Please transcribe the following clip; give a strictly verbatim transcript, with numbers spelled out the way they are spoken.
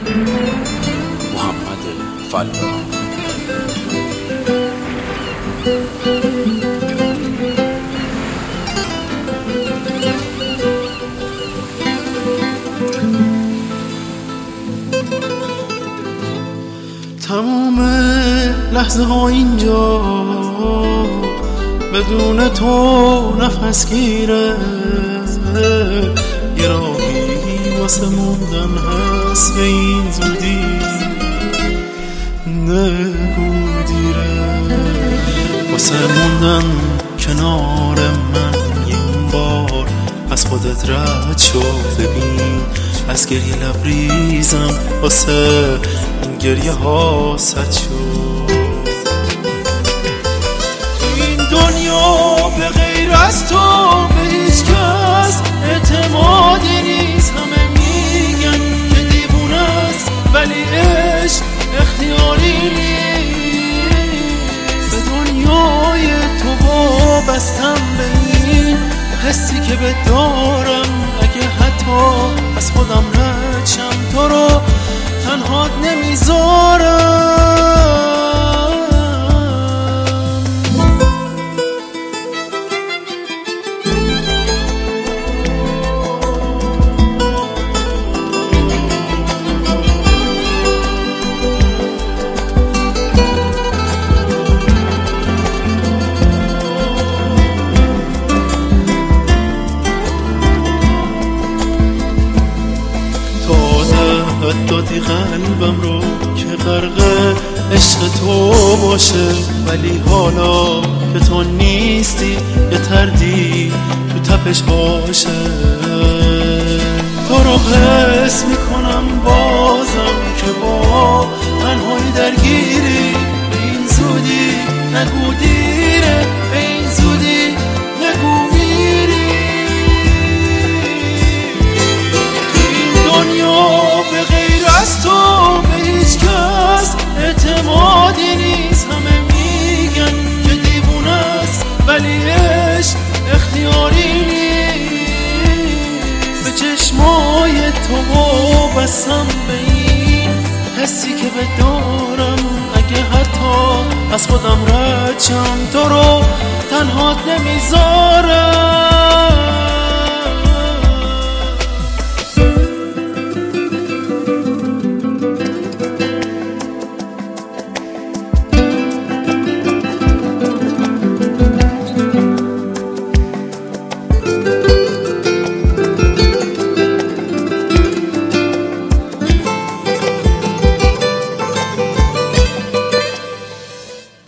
محمد فلاح. تموم لحظه ها اینجا بدون تو نفس گیره، یه راهی واسه موندن هست به این زودی نگو دیره، واسه موندن کنار من این بار از خودت رد شو. ببین از گریه لبریزم واسه این گریه ها سد شد. این دنیا به غیر از تو به هیچ کس اعتمادی نیست. همه میگن که دیوونه است ولی عشق اختیاری نیست. به دنیای تو وابستم به این حسی که به دارم، اگه حتی از خودم رچم تو رو تنهات نمیذارم. دادی قلبم رو که غرق عشق تو باشه، ولی حالا که تو نیستی یه تردید تو تپش باشه. تو رو حس میکنم بازم که با تنهایی درگیری. به این زودی نگو دیره، به این زودی نگو میری. این دنیا به غیر از تو به هیچ کس اعتمادی نیست. همه میگن که دیوونه است ولی عشق اختیاری نیست. به چشمای تو وابستم به این حسی که به دارم، اگه حتی از خودم رچم تو رو تنهات نمیذارم.